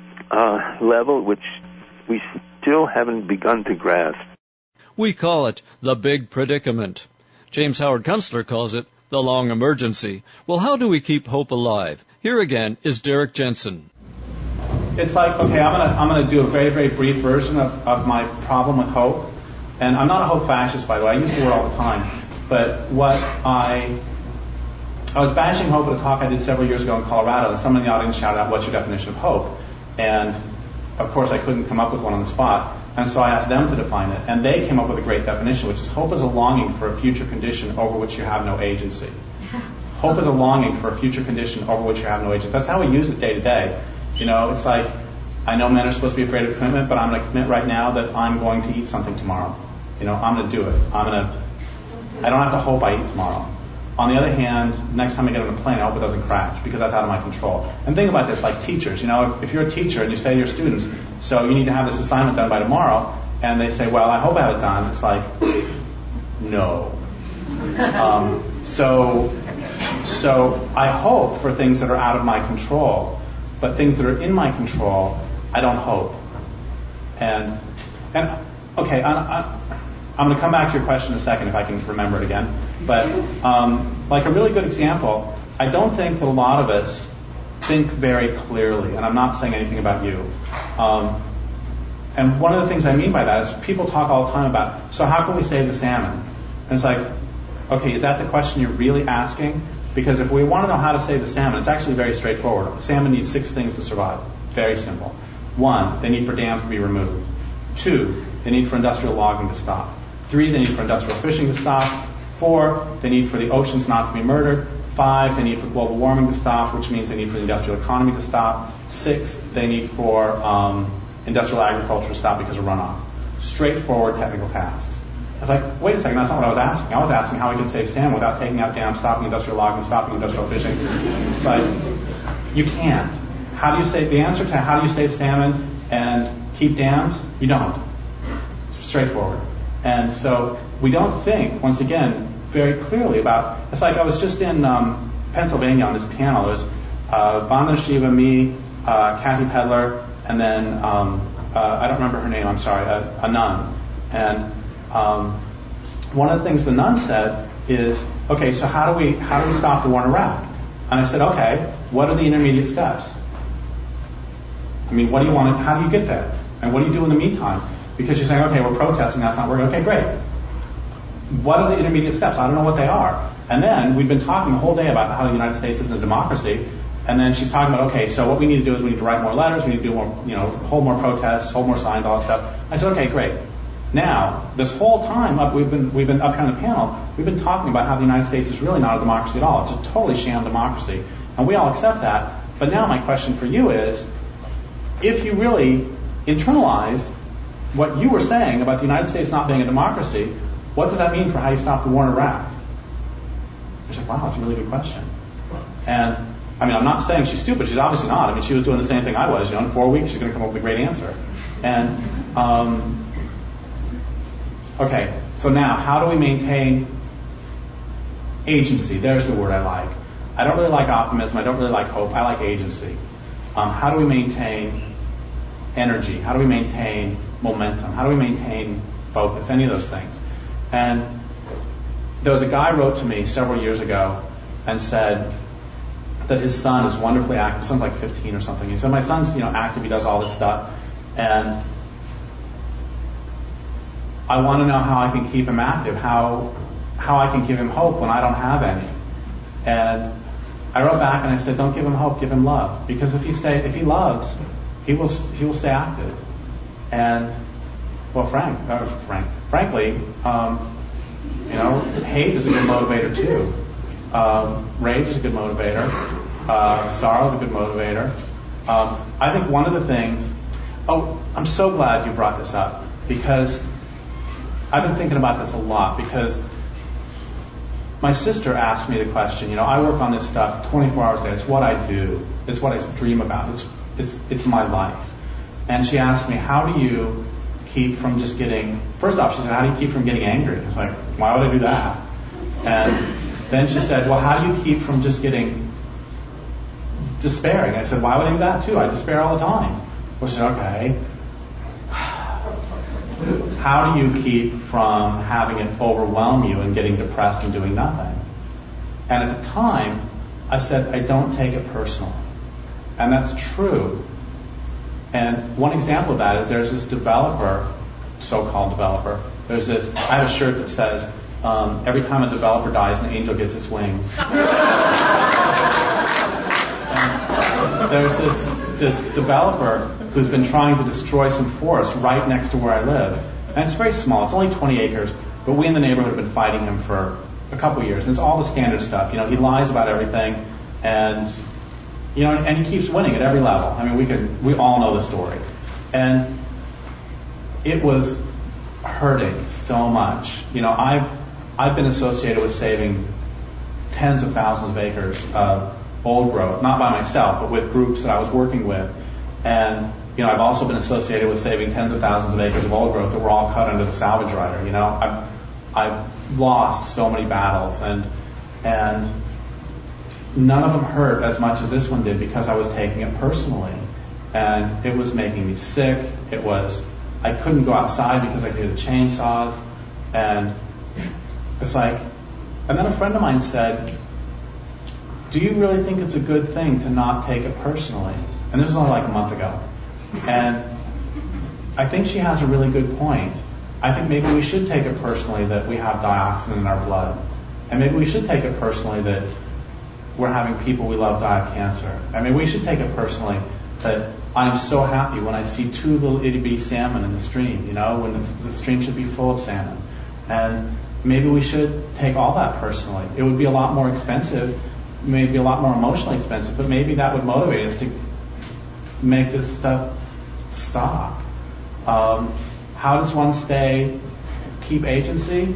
level which we still haven't begun to grasp. We call it the big predicament. James Howard Kunstler calls it the long emergency. Well, how do we keep hope alive? Here again is Derek Jensen. It's like, okay, I'm gonna do a very, very brief version of my problem with hope. And I'm not a hope fascist, by the way. I use the word all the time. But I was bashing hope at a talk I did several years ago in Colorado, and someone in the audience shouted out, "What's your definition of hope?" And of course I couldn't come up with one on the spot. And so I asked them to define it. And they came up with a great definition, which is hope is a longing for a future condition over which you have no agency. Hope is a longing for a future condition over which you have no agency. That's how we use it day to day. It's like, I know men are supposed to be afraid of commitment, but I'm going to commit right now that I'm going to eat something tomorrow. I'm going to do it. I don't have to hope I eat tomorrow. On the other hand, next time I get on a plane, I hope it doesn't crash, because that's out of my control. And think about this, like teachers. If you're a teacher and you say to your students, so you need to have this assignment done by tomorrow, and they say, well, I hope I have it done. It's like, no. So I hope for things that are out of my control, but things that are in my control, I don't hope. And okay, I'm going to come back to your question in a second if I can remember it again. But like a really good example, I don't think that a lot of us think very clearly, and I'm not saying anything about you. And one of the things I mean by that is people talk all the time about, so how can we save the salmon? And it's like, okay, is that the question you're really asking? Because if we want to know how to save the salmon, it's actually very straightforward. Salmon needs 6 things to survive. Very simple. 1, they need for dams to be removed. 2, they need for industrial logging to stop. 3, they need for industrial fishing to stop. 4, they need for the oceans not to be murdered. 5, they need for global warming to stop, which means they need for the industrial economy to stop. 6, they need for industrial agriculture to stop because of runoff. Straightforward technical tasks. I was like, wait a second, that's not what I was asking. I was asking how we can save salmon without taking out dams, stopping industrial logging, stopping industrial fishing. It's like, you can't. The answer to how do you save salmon and keep dams? You don't. It's straightforward. And so we don't think, once again, very clearly about, it's like I was just in Pennsylvania on this panel. There was Vandana Shiva, me, Kathy Pedler, and then, I don't remember her name, I'm sorry, a nun. And one of the things the nun said is, okay, so how do we stop the war in Iraq? And I said, okay, what are the intermediate steps? I mean, what do you want? How do you get there? And what do you do in the meantime? Because you're saying, okay, we're protesting, that's not working. Okay, great. What are the intermediate steps? I don't know what they are. And then we've been talking the whole day about how the United States isn't a democracy. And then she's talking about, okay, so what we need to do is we need to write more letters, we need to do more, hold more protests, hold more signs, all that stuff. I said, okay, great. Now, this whole time we've been up here on the panel, we've been talking about how the United States is really not a democracy at all. It's a totally sham democracy, and we all accept that. But now my question for you is, if you really internalize what you were saying about the United States not being a democracy, what does that mean for how you stop the war in Iraq? You're like, wow, that's a really good question. And I mean, I'm not saying she's stupid. She's obviously not. I mean, she was doing the same thing I was. In 4 weeks, she's going to come up with a great answer. And okay, so now, how do we maintain agency? There's the word I like. I don't really like optimism. I don't really like hope. I like agency. How do we maintain energy? How do we maintain momentum? How do we maintain focus? Any of those things. And there was a guy who wrote to me several years ago and said that his son is wonderfully active. His son's like 15 or something. He said, my son's active. He does all this stuff. And I want to know how I can keep him active, how I can give him hope when I don't have any. And I wrote back and I said, don't give him hope, give him love. Because if he loves, he will stay active. And well, frankly, hate is a good motivator too. Rage is a good motivator. Sorrow is a good motivator. I think one of the things. Oh, I'm so glad you brought this up, because I've been thinking about this a lot, because my sister asked me the question, I work on this stuff 24 hours a day. It's what I do. It's what I dream about. It's my life. And she asked me, how do you keep from just getting, first off, she said, how do you keep from getting angry? I was like, why would I do that? And then she said, well, how do you keep from just getting despairing? I said, why would I do that too? I despair all the time. Well, she said, okay. How do you keep from having it overwhelm you and getting depressed and doing nothing? And at the time, I said, I don't take it personal. And that's true. And one example of that is there's this developer, so-called developer. I have a shirt that says, every time a developer dies, an angel gets its wings. And there's this developer who's been trying to destroy some forest right next to where I live. And it's very small. It's only 20 acres. But we in the neighborhood have been fighting him for a couple years. And it's all the standard stuff. He lies about everything. And and he keeps winning at every level. I mean, we all know the story. And it was hurting so much. I've been associated with saving tens of thousands of acres of old growth, not by myself, but with groups that I was working with. And, I've also been associated with saving tens of thousands of acres of old growth that were all cut under the salvage rider. I've lost so many battles, and none of them hurt as much as this one did, because I was taking it personally. And it was making me sick. I couldn't go outside because I could hear the chainsaws. And it's like, and then a friend of mine said, do you really think it's a good thing to not take it personally? And this was only like a month ago. And I think she has a really good point. I think maybe we should take it personally that we have dioxin in our blood. And maybe we should take it personally that we're having people we love die of cancer. I mean, we should take it personally that I'm so happy when I see 2 little itty-bitty salmon in the stream, when the stream should be full of salmon. And maybe we should take all that personally. It would be a lot more expensive, maybe a lot more emotionally expensive, but maybe that would motivate us to make this stuff stop. How does one keep agency?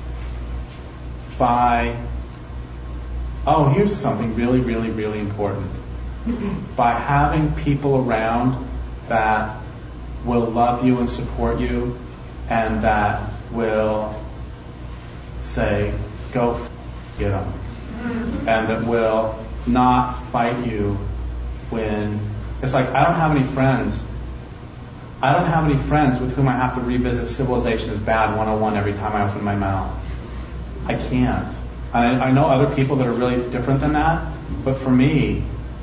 Here's something really, really, really important. By having people around that will love you and support you, and that will say, go get them. And that will not fight you when... It's like, I don't have any friends with whom I have to revisit Civilization is Bad 101 every time I open my mouth. I can't. I know other people that are really different than that, but for me,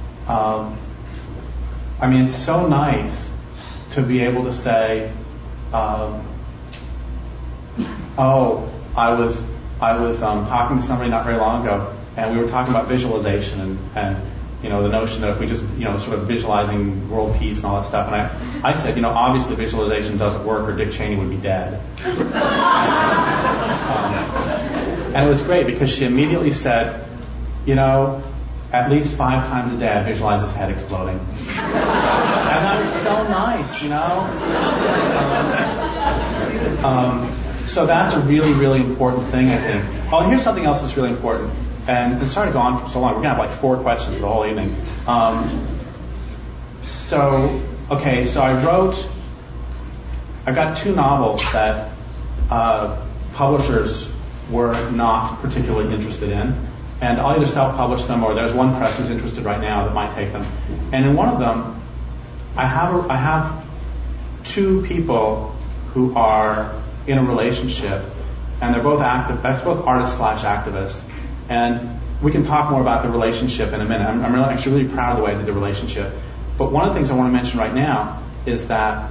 it's so nice to be able to say, I was talking to somebody not very long ago, and we were talking about visualization, and the notion that if we just, sort of visualizing world peace and all that stuff. And I said, obviously visualization doesn't work or Dick Cheney would be dead. And it was great because she immediately said, at least 5 times a day I visualize his head exploding. And that was so nice, So that's a really, really important thing, I think. Oh, and here's something else that's really important. And sorry to go on for so long. We're going to have like 4 questions for the whole evening. So I've got 2 novels that publishers were not particularly interested in. And I'll either self-publish them or there's one press who's interested right now that might take them. And in one of them, I have 2 people who are in a relationship, and they're both both artists/activists. And we can talk more about the relationship in a minute. I'm actually really proud of the way I did the relationship. But one of the things I want to mention right now is that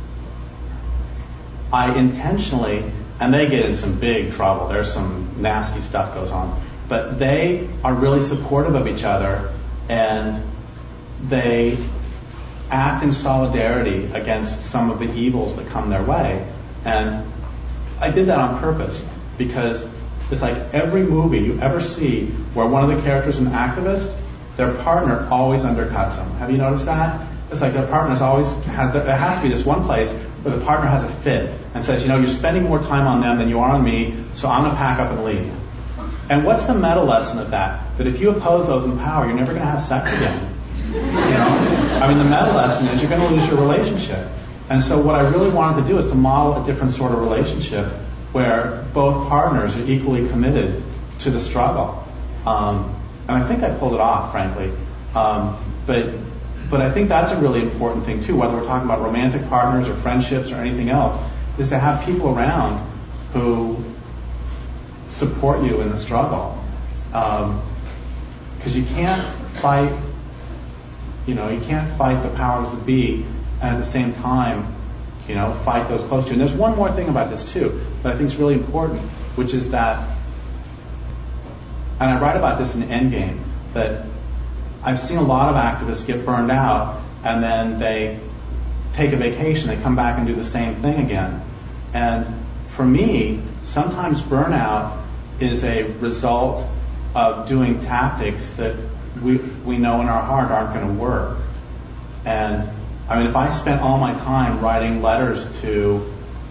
I intentionally, and they get in some big trouble. There's some nasty stuff goes on. But they are really supportive of each other, and they act in solidarity against some of the evils that come their way. And I did that on purpose because it's like every movie you ever see where one of the characters is an activist, their partner always undercuts them. Have you noticed that? It's like their partner's always there has to be this one place where the partner has a fit and says, you're spending more time on them than you are on me, so I'm going to pack up and leave. And what's the meta lesson of that? That if you oppose those in power, you're never going to have sex again. The meta lesson is you're going to lose your relationship. And so what I really wanted to do is to model a different sort of relationship where both partners are equally committed to the struggle. And I think I pulled it off, frankly. But I think that's a really important thing, too, whether we're talking about romantic partners or friendships or anything else, is to have people around who support you in the struggle. Because you can't fight, you can't fight the powers that be and at the same time, fight those close to you. And there's one more thing about this, too, that I think is really important, which is that, and I write about this in Endgame, that I've seen a lot of activists get burned out and then they take a vacation, they come back and do the same thing again. And for me, sometimes burnout is a result of doing tactics that we know in our heart aren't going to work. And if I spent all my time writing letters to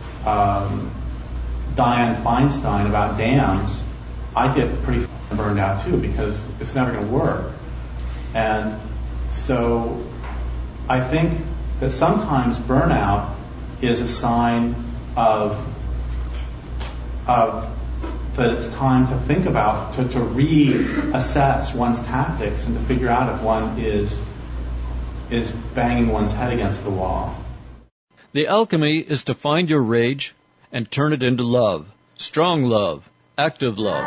Dianne Feinstein about dams, I'd get pretty burned out too because it's never going to work. And so I think that sometimes burnout is a sign of that it's time to think about, to reassess one's tactics and to figure out if one is banging one's head against the wall. The alchemy is to find your rage and turn it into love. Strong love. Active love.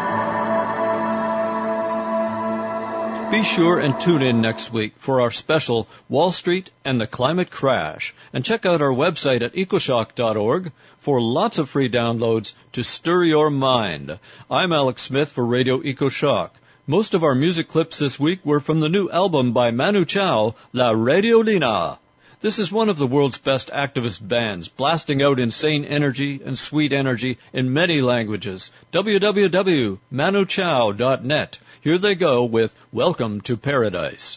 Be sure and tune in next week for our special Wall Street and the Climate Crash. And check out our website at ecoshock.org for lots of free downloads to stir your mind. I'm Alex Smith for Radio EcoShock. Most of our music clips this week were from the new album by Manu Chao, La Radiolina. This is one of the world's best activist bands, blasting out insane energy and sweet energy in many languages. www.manuchao.net. Here they go with Welcome to Paradise.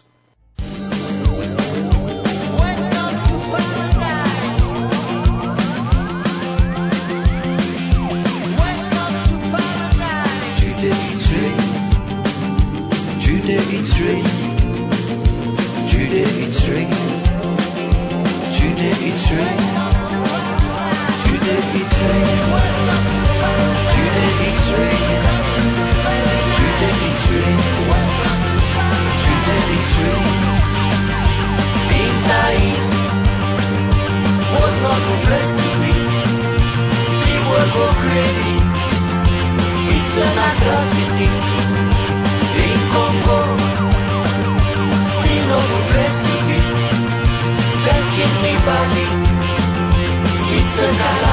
It's an atrocity in Congo. Still no place to be. That kill me body. It's an